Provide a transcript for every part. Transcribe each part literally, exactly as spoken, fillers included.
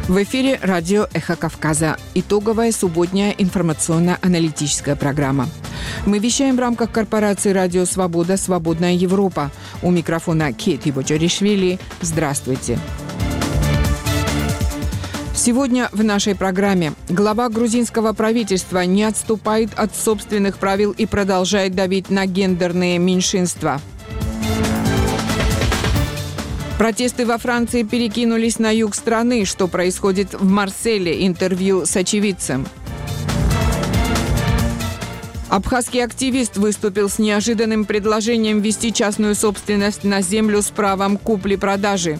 В эфире радио «Эхо Кавказа». Итоговая субботняя информационно-аналитическая программа. Мы вещаем в рамках корпорации «Радио Свобода. Свободная Европа». У микрофона Кети Боджаришвили. Здравствуйте. Сегодня в нашей программе глава грузинского правительства не отступает от собственных правил и продолжает давить на гендерные меньшинства. Протесты во Франции перекинулись на юг страны. Что происходит в Марселе? Интервью с очевидцем. Абхазский активист выступил с неожиданным предложением ввести частную собственность на землю с правом купли-продажи.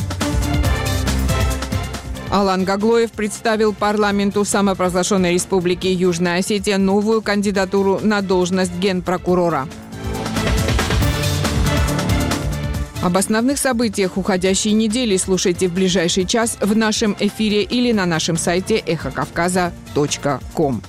Алан Гаглоев представил парламенту самопровозглашенной республики Южная Осетия новую кандидатуру на должность генпрокурора. Об основных событиях уходящей недели слушайте в ближайший час в нашем эфире или на нашем сайте эхо кавказа точка ком.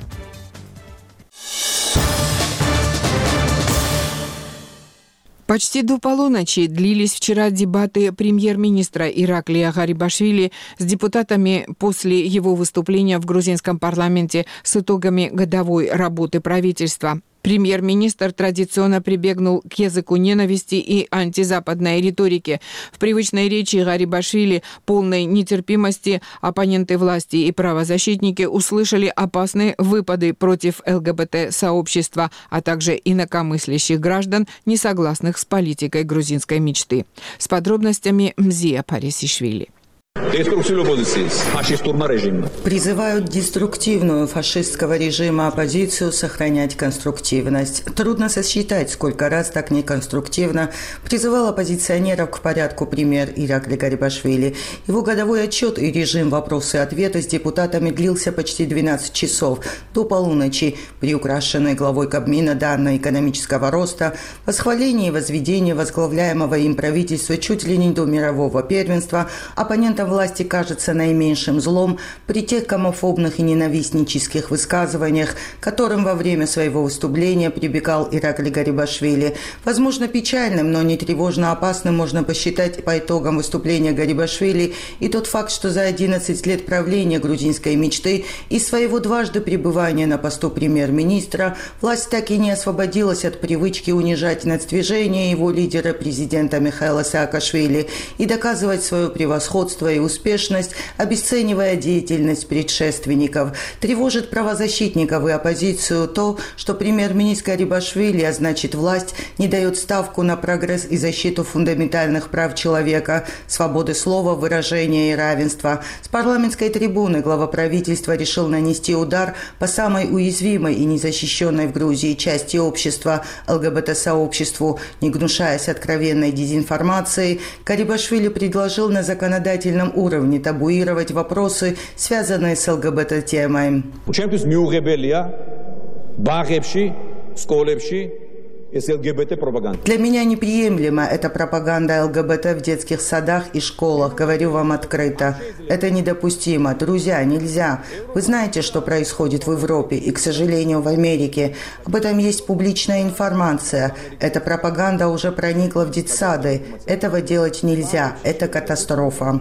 Почти до полуночи длились вчера дебаты премьер-министра Ираклия Гарибашвили с депутатами после его выступления в грузинском парламенте с итогами годовой работы правительства. Премьер-министр традиционно прибегнул к языку ненависти и антизападной риторики. В привычной речи Гарибашвили, полной нетерпимости, оппоненты власти и правозащитники услышали опасные выпады против ЛГБТ-сообщества, а также инакомыслящих граждан, не согласных с политикой грузинской мечты. С подробностями Мзия Парисишвили. Призывают деструктивную фашистского режима оппозицию сохранять конструктивность. Трудно сосчитать, сколько раз так неконструктивно призывал оппозиционеров к порядку премьер Ираклий Гарибашвили. Его годовой отчет и режим вопросы и ответы с депутатами длился почти двенадцать часов, до полуночи, приукрашенный главой Кабмина данные экономического роста, восхваление и возведение возглавляемого им правительства чуть ли не до мирового первенства, оппонентам власти кажется наименьшим злом при тех гомофобных и ненавистнических высказываниях, к которым во время своего выступления прибегал Ираклий Гарибашвили. Возможно, печальным, но не тревожно опасным можно посчитать по итогам выступления Гарибашвили и тот факт, что за одиннадцать лет правления грузинской мечты и своего дважды пребывания на посту премьер-министра власть так и не освободилась от привычки унижать нацдвижение его лидера президента Михаила Саакашвили и доказывать свое превосходство и успешность, обесценивая деятельность предшественников. Тревожит правозащитников и оппозицию то, что премьер-министр Гарибашвили, а значит власть, не дает ставку на прогресс и защиту фундаментальных прав человека, свободы слова, выражения и равенства. С парламентской трибуны глава правительства решил нанести удар по самой уязвимой и незащищенной в Грузии части общества – ЛГБТ-сообществу. Не гнушаясь откровенной дезинформацией, Гарибашвили предложил на законодательном уровне табуировать вопросы, связанные с ЛГБТ-темой. Для меня неприемлема эта пропаганда ЛГБТ в детских садах и школах. Говорю вам открыто. Это недопустимо. Друзья, нельзя. Вы знаете, что происходит в Европе и, к сожалению, в Америке. Об этом есть публичная информация. Эта пропаганда уже проникла в детсады. Этого делать нельзя. Это катастрофа.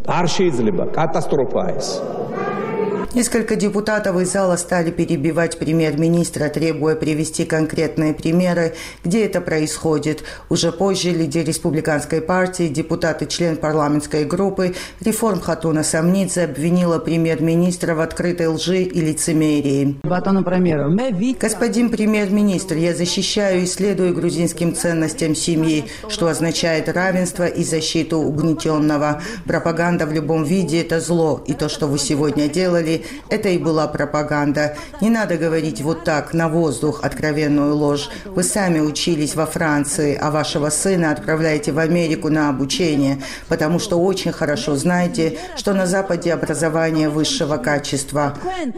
Несколько депутатов из зала стали перебивать премьер-министра, требуя привести конкретные примеры, где это происходит. Уже позже лидер республиканской партии, депутат и член парламентской группы «Реформ» Хатуна Самнидзе обвинила премьер-министра в открытой лжи и лицемерии. Господин премьер-министр, я защищаю и следую грузинским ценностям семьи, что означает равенство и защиту угнетенного. Пропаганда в любом виде – это зло, и то, что вы сегодня делали, это и была пропаганда. Не надо говорить вот так, на воздух, откровенную ложь. Вы сами учились во Франции, а вашего сына отправляете в Америку на обучение, потому что очень хорошо знаете, что на Западе образование высшего качества.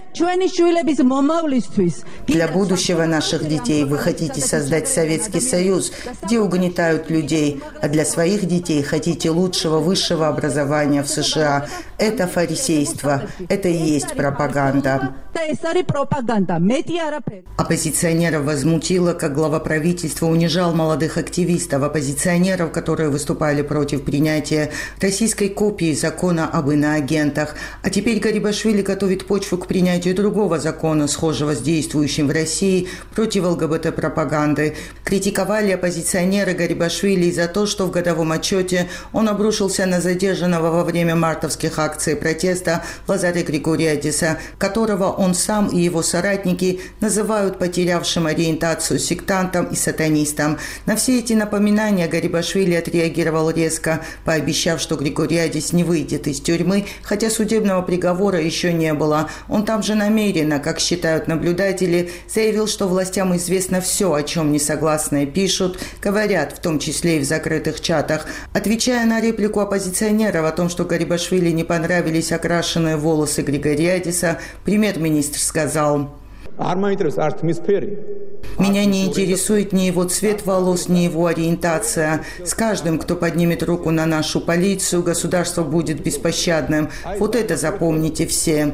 Для будущего наших детей вы хотите создать Советский Союз, где угнетают людей, а для своих детей хотите лучшего высшего образования в США. Это фарисейство, это и есть пропаганда. Оппозиционеров возмутило, как глава правительства унижал молодых активистов, оппозиционеров, которые выступали против принятия российской копии закона об иноагентах. А теперь Гарибашвили готовит почву к принятию другого закона, схожего с действующим в России, против ЛГБТ-пропаганды. Критиковали оппозиционеры Гарибашвили за то, что в годовом отчете он обрушился на задержанного во время мартовских акций протеста Лазаря Григориадиса, которого он сам и его соратники называют потерявшим ориентацию сектантом и сатанистом. На все эти напоминания Гарибашвили отреагировал резко, пообещав, что Григориадис не выйдет из тюрьмы, хотя судебного приговора еще не было. Он там же намеренно, как считают наблюдатели, заявил, что властям известно все, о чем несогласные пишут, говорят, в том числе и в закрытых чатах. Отвечая на реплику оппозиционеров о том, что Гарибашвили не понравились окрашенные волосы Григориадиса, премьер-министр сказал: «Меня не интересует ни его цвет волос, ни его ориентация. С каждым, кто поднимет руку на нашу полицию, государство будет беспощадным. Вот это запомните все».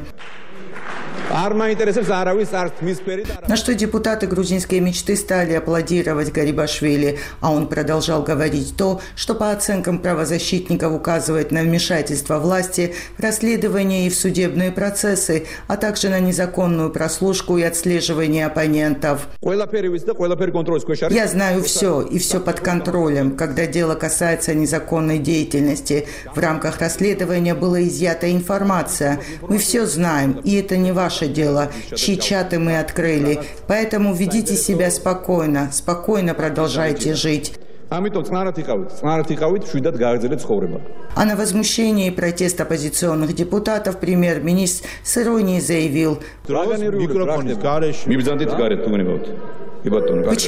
На что депутаты грузинской мечты стали аплодировать Гарибашвили, а он продолжал говорить то, что по оценкам правозащитников указывает на вмешательство власти в расследование и в судебные процессы, а также на незаконную прослушку и отслеживание оппонентов. «Я знаю все, и все под контролем, когда дело касается незаконной деятельности. В рамках расследования была изъята информация. Мы все знаем, и это не ваше дело, чьи чаты мы открыли. Поэтому ведите себя спокойно, спокойно продолжайте жить». А на возмущение и протест оппозиционных депутатов премьер-министр с иронией заявил: «Почему